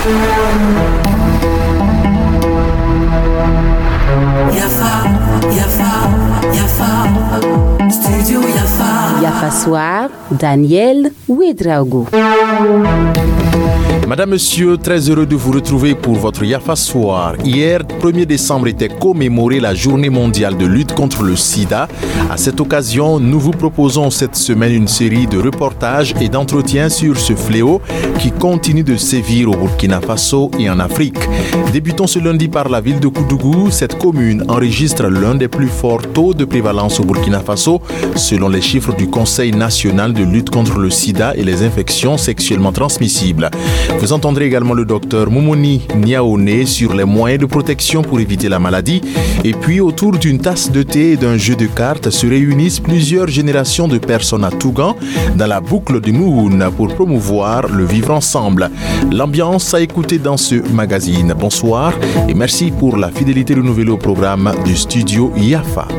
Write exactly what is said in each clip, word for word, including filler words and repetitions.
Yafa, Yafa, Yafa, Studio Yafa. Yafa Soir, Daniel Ouedraogo. Madame, Monsieur, très heureux de vous retrouver pour votre Yafa Soir. Hier, premier décembre, était commémorée la journée mondiale de lutte contre le sida. À cette occasion, nous vous proposons cette semaine une série de reportages et d'entretiens sur ce fléau qui continue de sévir au Burkina Faso et en Afrique. Débutons ce lundi par la ville de Koudougou. Cette commune enregistre l'un des plus forts taux de prévalence au Burkina Faso, selon les chiffres du Conseil national de lutte contre le sida et les infections sexuellement transmissibles. Vous entendrez également le docteur Moumouni Niaoné sur les moyens de protection pour éviter la maladie. Et puis, autour d'une tasse de thé et d'un jeu de cartes se réunissent plusieurs générations de personnes à Tougan dans la boucle du Mouhoun pour promouvoir le vivre ensemble. L'ambiance à écouter dans ce magazine. Bonsoir et merci pour la fidélité renouvelée au programme du studio Yafa.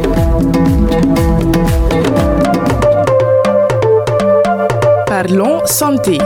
Parlons santé.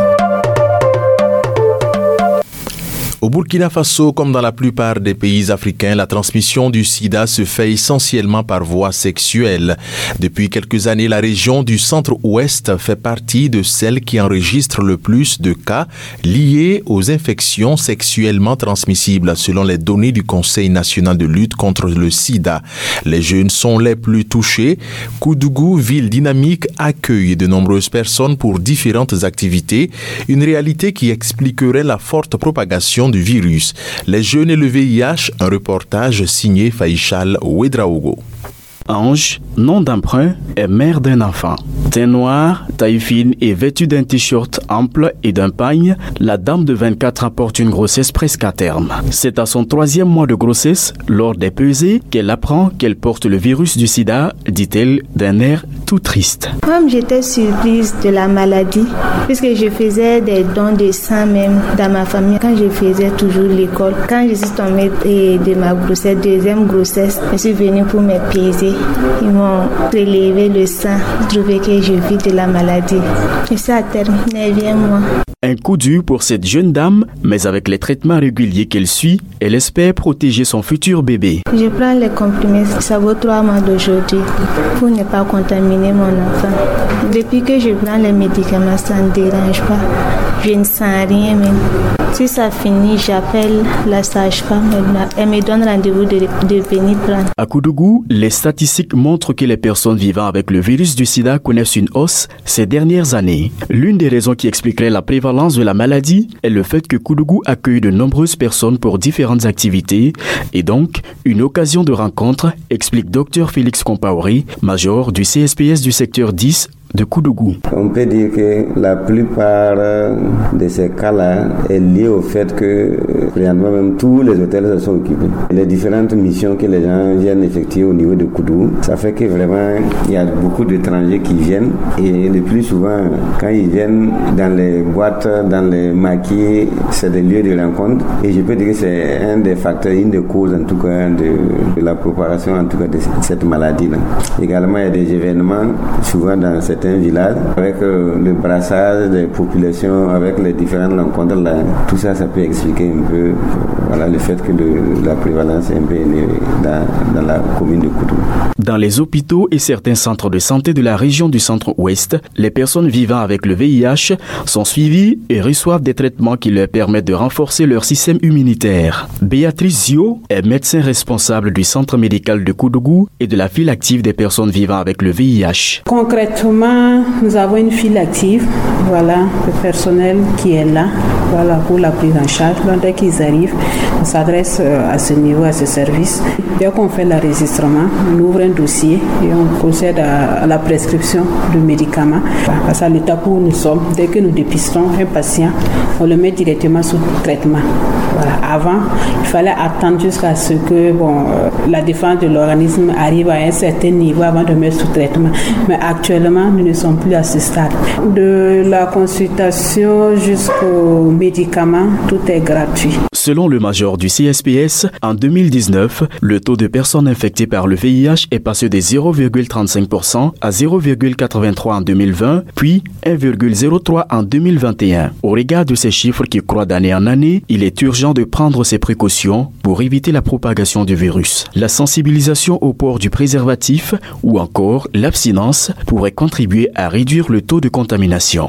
Au Burkina Faso, comme dans la plupart des pays africains, la transmission du sida se fait essentiellement par voie sexuelle. Depuis quelques années, la région du centre-ouest fait partie de celles qui enregistrent le plus de cas liés aux infections sexuellement transmissibles, selon les données du Conseil national de lutte contre le sida. Les jeunes sont les plus touchés. Koudougou, ville dynamique, accueille de nombreuses personnes pour différentes activités, une réalité qui expliquerait la forte propagation du virus. Les jeunes et le V I H, un reportage signé Faïchal Ouedraogo. Ange, nom d'emprunt, est mère d'un enfant. Teint noir, taille fine et vêtue d'un t-shirt ample et d'un pagne, la dame de vingt-quatre ans porte une grossesse presque à terme. C'est à son troisième mois de grossesse, lors des pesées, qu'elle apprend qu'elle porte le virus du sida, dit-elle d'un air tout triste. Comme j'étais surprise de la maladie, puisque je faisais des dons de sang même dans ma famille, quand je faisais toujours l'école, quand je suis tombée de ma grossesse, deuxième grossesse, je suis venue pour me peser. Ils m'ont prélevé le sang. Je trouvais que je vis de la maladie. Je suis à terme, neuvième mois. Un coup dur pour cette jeune dame, mais avec les traitements réguliers qu'elle suit, elle espère protéger son futur bébé. Je prends les comprimés, ça vaut trois mois d'aujourd'hui, pour ne pas contaminer mon enfant. Depuis que je prends les médicaments, ça ne dérange pas. Je ne sens rien même. Si ça finit, j'appelle la sage-femme. Elle me donne rendez-vous de, de venir prendre. À Koudougou, les statistiques montrent que les personnes vivant avec le virus du sida connaissent une hausse ces dernières années. L'une des raisons qui expliquerait la prévalence de la maladie est le fait que Koudougou accueille de nombreuses personnes pour différentes activités et donc une occasion de rencontre, explique Dr Félix Compaoré, major du C S P S du secteur dix de Koudougou. On peut dire que la plupart de ces cas-là est lié au fait que présentement même tous les hôtels se sont occupés. Les différentes missions que les gens viennent effectuer au niveau de Koudougou, ça fait que vraiment il y a beaucoup d'étrangers qui viennent et le plus souvent quand ils viennent dans les boîtes, dans les maquis, c'est des lieux de rencontre et je peux dire que c'est un des facteurs, une des causes en tout cas de, de la propagation en tout cas de cette maladie-là. Également il y a des événements souvent dans cette un village avec euh, le brassage des populations, avec les différentes rencontres là, tout ça, ça peut expliquer un peu euh, voilà, le fait que le, la prévalence est un peu élevée dans, dans la commune de Koudougou. Dans les hôpitaux et certains centres de santé de la région du centre-ouest, les personnes vivant avec le V I H sont suivies et reçoivent des traitements qui leur permettent de renforcer leur système immunitaire. Béatrice Zio est médecin responsable du centre médical de Koudougou et de la file active des personnes vivant avec le V I H. Concrètement, nous avons une file active, voilà, le personnel qui est là, voilà, pour la prise en charge. Donc, dès qu'ils arrivent, on s'adresse à ce niveau, à ce service. Dès qu'on fait l'enregistrement, on ouvre un dossier et on procède à, à la prescription de médicaments. Parce qu'à l'étape où nous sommes, dès que nous dépistons un patient, on le met directement sous traitement. Voilà. Avant, il fallait attendre jusqu'à ce que bon, euh, la défense de l'organisme arrive à un certain niveau avant de mettre sous traitement. Mais actuellement, nous ne sommes plus à ce stade. De la consultation jusqu'aux médicaments, tout est gratuit. Selon le major du C S P S, en deux mille dix-neuf, le taux de personnes infectées par le V I H est passé de zéro virgule trente-cinq pour cent à zéro virgule quatre-vingt-trois en deux mille vingt, puis un virgule zéro trois en deux mille vingt et un. Au regard de ces chiffres qui croît d'année en année, il est urgent de prendre ces précautions pour éviter la propagation du virus. La sensibilisation au port du préservatif ou encore l'abstinence pourrait contribuer à réduire le taux de contamination.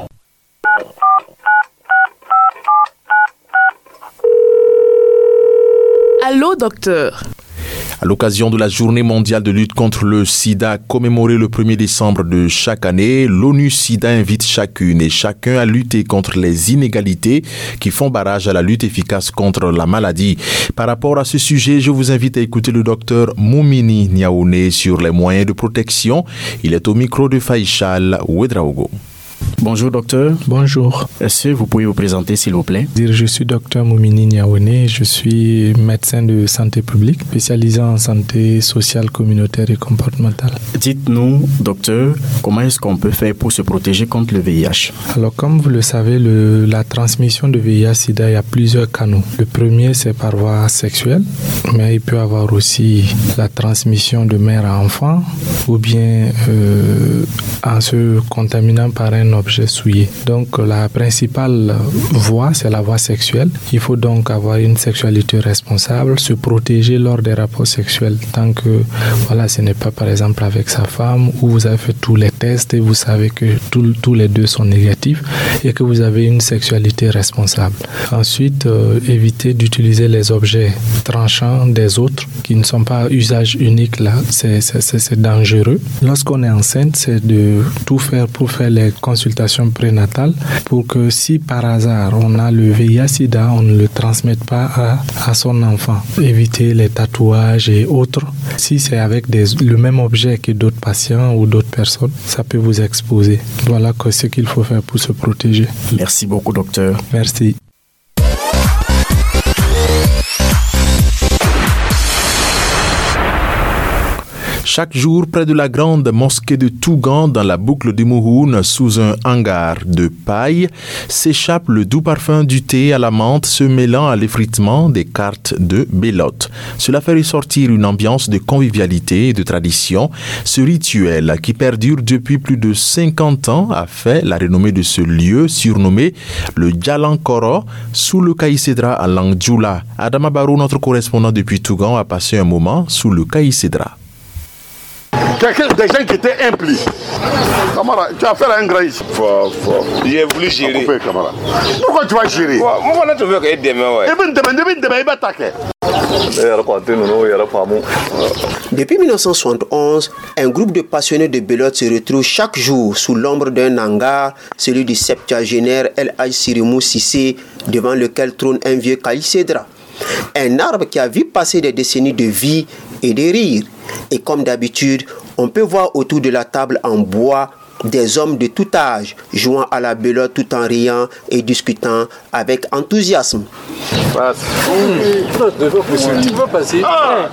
Allô, docteur. À l'occasion de la Journée mondiale de lutte contre le sida commémorée le premier décembre de chaque année, l'ONU SIDA invite chacune et chacun à lutter contre les inégalités qui font barrage à la lutte efficace contre la maladie. Par rapport à ce sujet, je vous invite à écouter le docteur Moumini Niaoune sur les moyens de protection. Il est au micro de Faïchal Ouedraogo. Bonjour docteur. Bonjour. Est-ce que vous pouvez vous présenter s'il vous plaît? Je suis docteur Moumini Niaoune, je suis médecin de santé publique, spécialisé en santé sociale, communautaire et comportementale. Dites-nous, docteur, comment est-ce qu'on peut faire pour se protéger contre le V I H? Alors comme vous le savez, le, la transmission de V I H sida, il y a plusieurs canaux. Le premier, c'est par voie sexuelle, mais il peut y avoir aussi la transmission de mère à enfant ou bien euh, en se contaminant par un objet souillé. Donc la principale voie, c'est la voie sexuelle. Il faut donc avoir une sexualité responsable, se protéger lors des rapports sexuels tant que voilà, ce n'est pas par exemple avec sa femme où vous avez fait tous les tests et vous savez que tout, tous les deux sont négatifs et que vous avez une sexualité responsable. Ensuite, euh, éviter d'utiliser les objets tranchants des autres qui ne sont pas à usage unique là, c'est, c'est, c'est, c'est dangereux. Lorsqu'on est enceinte, c'est de tout faire pour faire les consultation prénatale pour que si par hasard on a le V I H sida, on ne le transmette pas à, à son enfant. Éviter les tatouages et autres. Si c'est avec des, le même objet que d'autres patients ou d'autres personnes, ça peut vous exposer. Voilà ce qu'il faut faire pour se protéger. Merci beaucoup docteur. Merci. Chaque jour, près de la grande mosquée de Tougan, dans la boucle de Mouhoun, sous un hangar de paille, s'échappe le doux parfum du thé à la menthe se mêlant à l'effritement des cartes de belote. Cela fait ressortir une ambiance de convivialité et de tradition. Ce rituel, qui perdure depuis plus de cinquante ans, a fait la renommée de ce lieu surnommé le Djalankoro, sous le Caïcédra à langue djoula. Adama Barou, notre correspondant depuis Tougan, a passé un moment sous le Caïcédra. Quelqu'un, des gens qui étaient impliqués. Camara, tu as fait un grand ici. Fort, fort. J'ai voulu gérer. Coupé, pourquoi tu vas gérer? Moi, je veux que demain, ouais. Et demain, demain, demain, il va attaquer. Depuis mille neuf cent soixante et onze, un groupe de passionnés de belote se retrouve chaque jour sous l'ombre d'un hangar, celui du septuagénaire El Hadj Sirimou Cissé, devant lequel trône un vieux caïcédra. Un arbre qui a vu passer des décennies de vie et de rire. Et comme d'habitude, on peut voir autour de la table en bois des hommes de tout âge jouant à la belote tout en riant et discutant avec enthousiasme. Passe. Tu veux passer? Ah,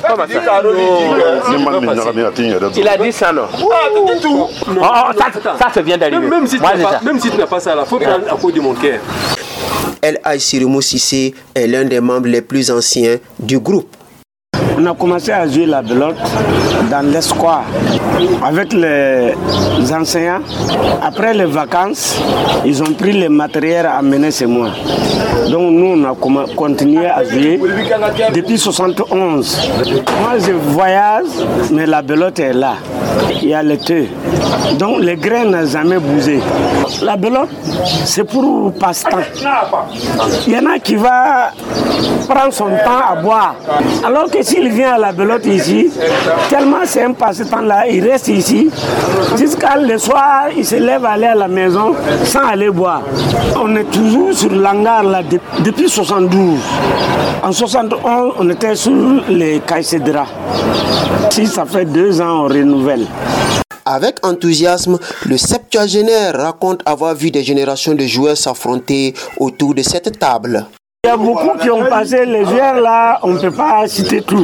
il a dit ça, non? Ah, ça, ça, ça vient d'arriver. Même si tu n'as pas ça, il faut prendre à cause de mon cœur. El Hadj Sirimou Cissé est l'un des membres les plus anciens du groupe. On a commencé à jouer la belote dans l'espoir avec les enseignants. Après les vacances, ils ont pris le matériel à amener chez moi. Donc nous, on a continué à jouer depuis soixante et onze. Moi, je voyage, mais la belote est là. Il y a le thé. Donc les grains n'ont jamais bougé. La belote, c'est pour passe-temps. Il y en a qui vont prendre son temps à boire. Alors que s'il vient à la belote ici, tellement c'est un passe-temps là, il reste ici. Jusqu'à le soir, il se lève aller à la maison sans aller boire. On est toujours sur l'hangar là depuis soixante-douze. En soixante et onze, on était sur les Caïcédra. Si ça fait deux ans, on renouvelle. Avec enthousiasme, le septuagénaire raconte avoir vu des générations de joueurs s'affronter autour de cette table. Il y a beaucoup qui ont passé les heures là, on ne peut pas citer tout.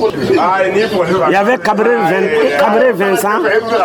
Il y avait Cabré, Cabré Vincent,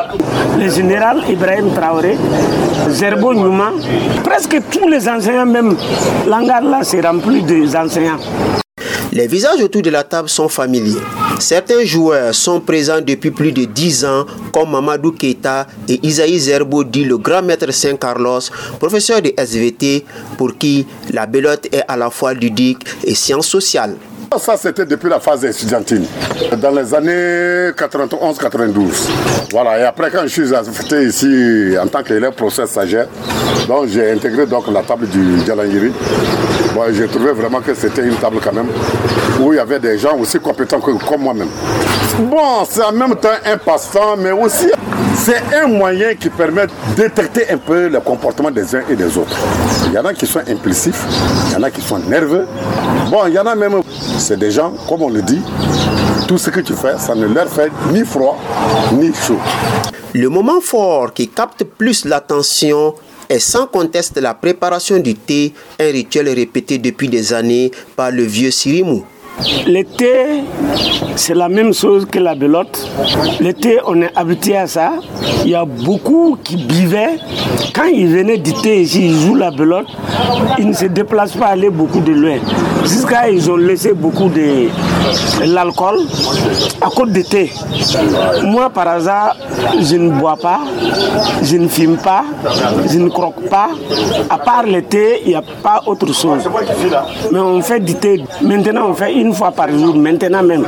le général Ibrahim Traoré, Zerbo Nyouma. Presque tous les enseignants, même l'hangar là, c'est rempli d'enseignants. Les visages autour de la table sont familiers. Certains joueurs sont présents depuis plus de dix ans, comme Mamadou Keita et Isaïe Zerbo, dit le grand maître Saint-Carlos, professeur de S V T, pour qui la belote est à la fois ludique et science sociale. Ça, c'était depuis la phase étudiantine, dans les années quatre-vingt-onze quatre-vingt-douze. Voilà, et après, quand je suis affecté ici en tant qu'élève professeur stagiaire, donc j'ai intégré donc la table du Djalangiri. Bon, j'ai trouvé vraiment que c'était une table quand même où il y avait des gens aussi compétents que, comme moi-même. Bon, c'est en même temps un passe-temps, mais aussi c'est un moyen qui permet de détecter un peu le comportement des uns et des autres. Il y en a qui sont impulsifs, il y en a qui sont nerveux. Bon, il y en a même, c'est des gens, comme on le dit, tout ce que tu fais, ça ne leur fait ni froid, ni chaud. Le moment fort qui capte plus l'attention est sans conteste la préparation du thé, un rituel répété depuis des années par le vieux Sirimou. Le thé, c'est la même chose que la belote. Le thé, on est habitué à ça. Il y a beaucoup qui buvaient. Quand ils venaient du thé ici, ils jouent la belote. Ils ne se déplacent pas aller beaucoup de loin. Jusqu'à ils ont laissé beaucoup de l'alcool à cause du thé. Moi, par hasard, je ne bois pas, je ne fume pas, je ne croque pas. À part le thé, il n'y a pas autre chose. Mais on fait du thé. Maintenant, on fait une Une fois par jour, maintenant même.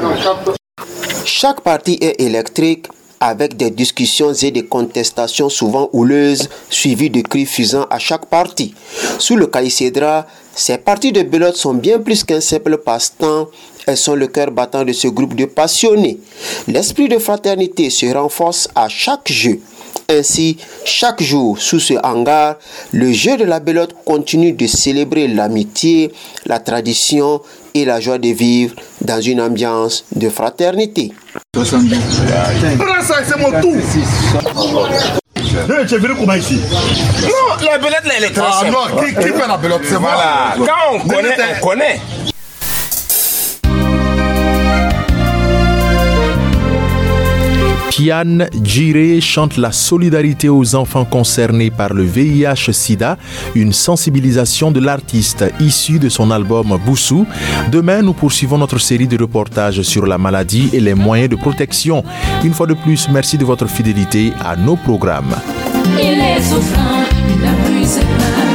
Chaque partie est électrique avec des discussions et des contestations souvent houleuses suivies de cris fusants à chaque partie. Sous le caïcédra, ces parties de belote sont bien plus qu'un simple passe-temps. Elles sont le cœur battant de ce groupe de passionnés. L'esprit de fraternité se renforce à chaque jeu. Ainsi, chaque jour, sous ce hangar, le jeu de la belote continue de célébrer l'amitié, la tradition et la joie de vivre dans une ambiance de fraternité. Prends ça, c'est mon tour. Tu es venu comment ici? Non, la belote là, elle est très ah, simple. Non, qui, qui fait la belote? C'est voilà. Moi. Quand on connaît, on connaît. Kian Djiré chante la solidarité aux enfants concernés par le V I H sida, une sensibilisation de l'artiste issue de son album Boussou. Demain, nous poursuivons notre série de reportages sur la maladie et les moyens de protection. Une fois de plus, merci de votre fidélité à nos programmes. Il est souffrant, il n'a plus ses mains.